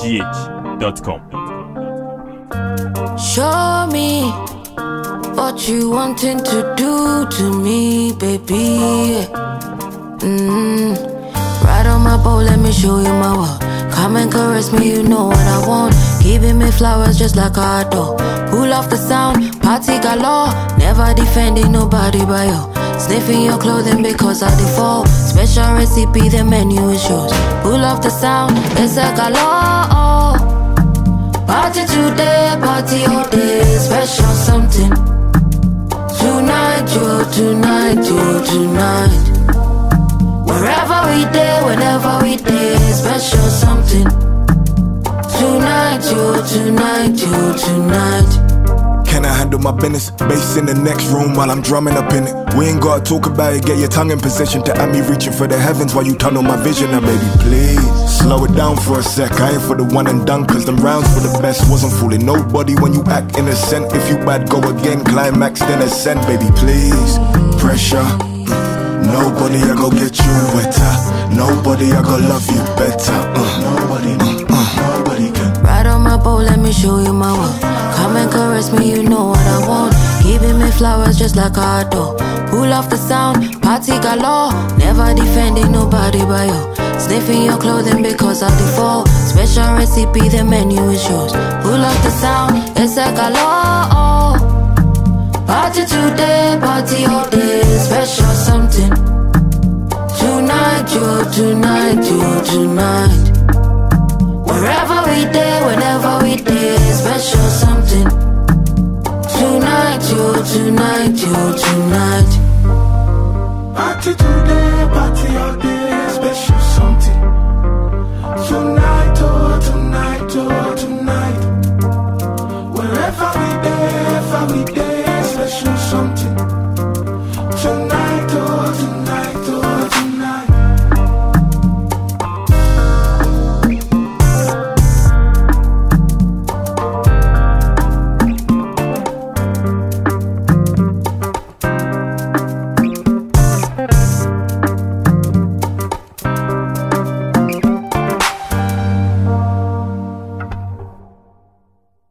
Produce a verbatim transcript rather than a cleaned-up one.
g h dot com. Show me what you wanting to do to me, baby. Mm. Ride on my boat, let me show you my world. Come and caress me, you know what I want. Giving me flowers just like I adore. Pull off the sound, party galore. Never defending nobody by you. Sniffing your clothing because I default. Special recipe, the menu is yours. Pull off the sound, it's a galore. Party today, party all day. Special something. Tonight, you, tonight, you, tonight. Wherever we day, whenever we day. Special something. Tonight, you, tonight, you, tonight. Can I handle my business? Bass in the next room while I'm drumming up in it. We ain't gotta talk about it, get your tongue in position to have me reaching for the heavens while you tunnel my vision. Now baby, please, slow it down for a sec. I ain't for the one and done, cause them rounds for the best. Wasn't fooling nobody when you act innocent. If you bad, go again, climax, then ascend. Baby, please, pressure. Nobody I go get you wetter. Nobody I go love you better. uh, Nobody, uh, uh, nobody can. Ride on my boat, let me show you my world. Come and caress me, you know what I want. Giving me flowers just like I adore. Pull off the sound, party galore. Never defending nobody by you. Sniffing your clothing because I default. Special recipe, the menu is yours. Pull off the sound, it's a galore. Party today, party all day. Special something. Tonight, you, tonight, you, tonight. Wherever we day, whenever we day. Special something. Tonight, you, tonight, you, tonight.